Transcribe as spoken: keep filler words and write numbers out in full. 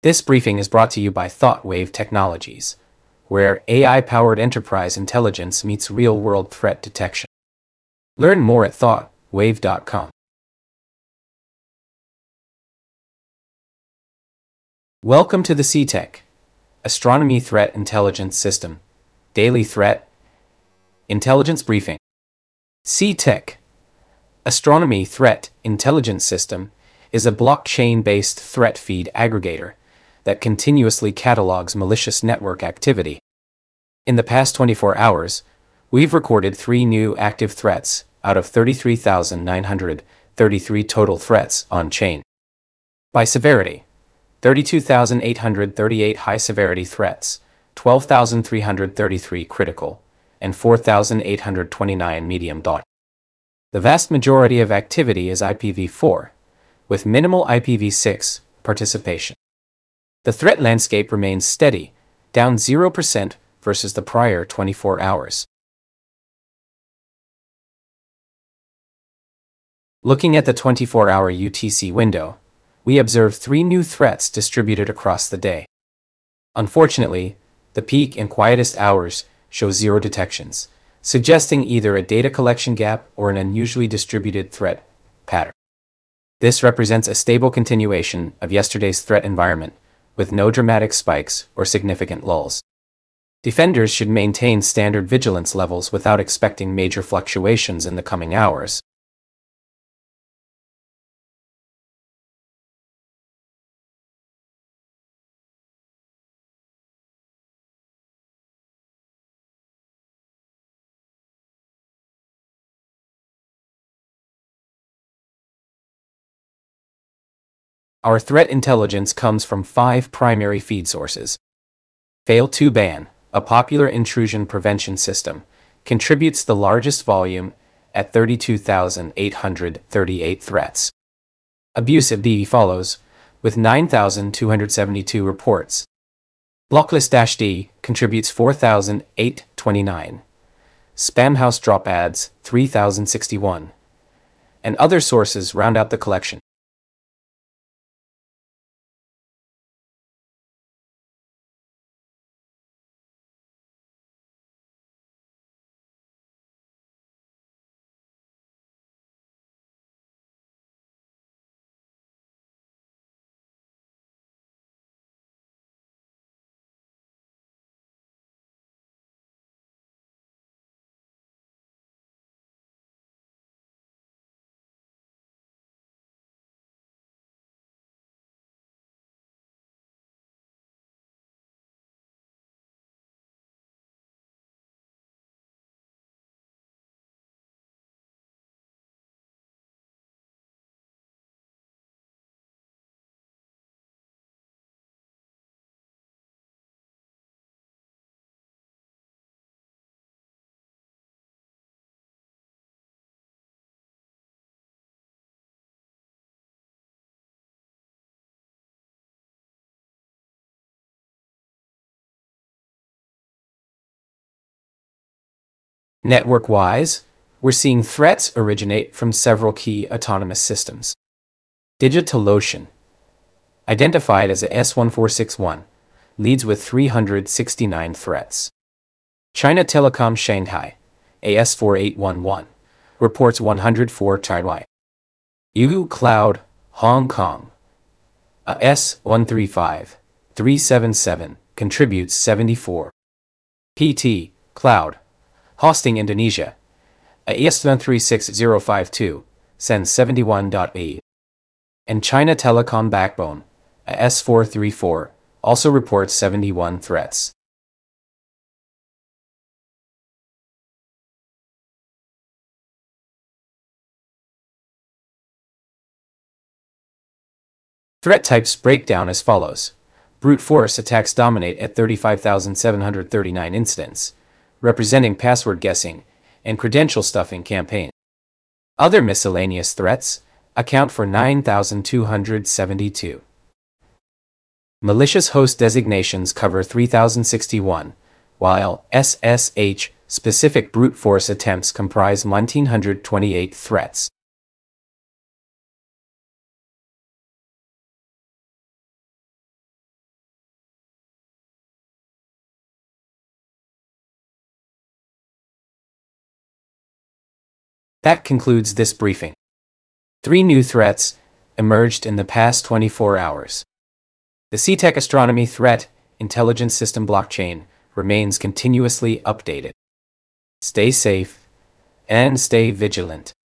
This briefing is brought to you by ThoughtWave Technologies, where A I-powered enterprise intelligence meets real-world threat detection. Learn more at thought wave dot com. Welcome to the C TEC, Astronomy Threat Intelligence System, Daily Threat Intelligence Briefing. C TEC, Astronomy Threat Intelligence System, is a blockchain-based threat feed aggregator that continuously catalogs malicious network activity. In the past twenty-four hours, we've recorded three new active threats out of thirty-three thousand nine hundred thirty-three total threats on-chain. By severity, thirty-two thousand eight hundred thirty-eight high-severity threats, twelve thousand three hundred thirty-three critical, and four thousand eight hundred twenty-nine medium. The vast majority of activity is I P v four, with minimal I P v six participation. The threat landscape remains steady, down zero percent versus the prior twenty-four hours. Looking at the twenty-four hour U T C window, we observe three new threats distributed across the day. Unfortunately, the peak and quietest hours show zero detections, suggesting either a data collection gap or an unusually distributed threat pattern. This represents a stable continuation of yesterday's threat environment, with no dramatic spikes or significant lulls. Defenders should maintain standard vigilance levels without expecting major fluctuations in the coming hours. Our threat intelligence comes from five primary feed sources. Fail two ban, a popular intrusion prevention system, contributes the largest volume at thirty-two thousand eight hundred thirty-eight threats. Abusive follows, with nine thousand two hundred seventy-two reports. Blocklist-D contributes four thousand eight hundred twenty-nine. Spamhaus drop ads, three thousand sixty-one. And other sources round out the collection. Network-wise, we're seeing threats originate from several key autonomous systems. DigitalOcean, identified as a S one four six one, leads with three hundred sixty-nine threats. China Telecom Shanghai, A S four eight one one, reports one hundred four targets. Yuhu Cloud, Hong Kong, a S one three five three seven seven, contributes seventy-four. P T Cloud, hosting Indonesia, a S one three six zero five two, sends seventy-one point eight. And China Telecom Backbone, a S four three four, also reports seventy-one threats. Threat types break down as follows. Brute force attacks dominate at thirty-five thousand seven hundred thirty-nine incidents, representing password guessing and credential stuffing campaign. Other miscellaneous threats account for nine thousand two hundred seventy-two. Malicious host designations cover three thousand sixty-one, while S S H-specific brute force attempts comprise one thousand one hundred twenty-eight threats. That concludes this briefing. Three new threats emerged in the past twenty-four hours. The C-Tech Astronomy Threat Intelligence System blockchain remains continuously updated. Stay safe and stay vigilant.